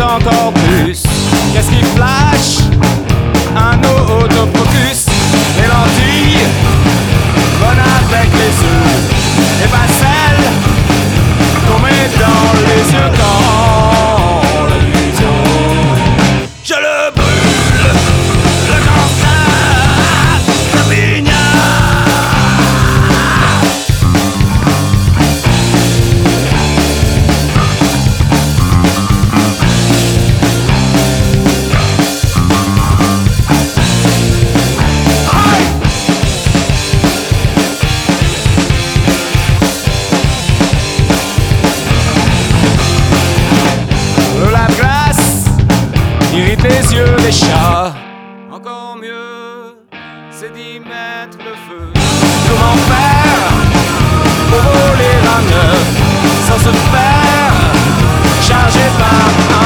encore plus. Qu'est-ce qui flash? Un autofocus. Les lentilles, bonnes avec les yeux. Et pas celles qu'on met dans les yeux quand l'illusion. Je le brûle, le cancer, le pignard. Les yeux des chats. Encore mieux, c'est d'y mettre le feu. Comment faire pour voler un œuf sans se faire charger par un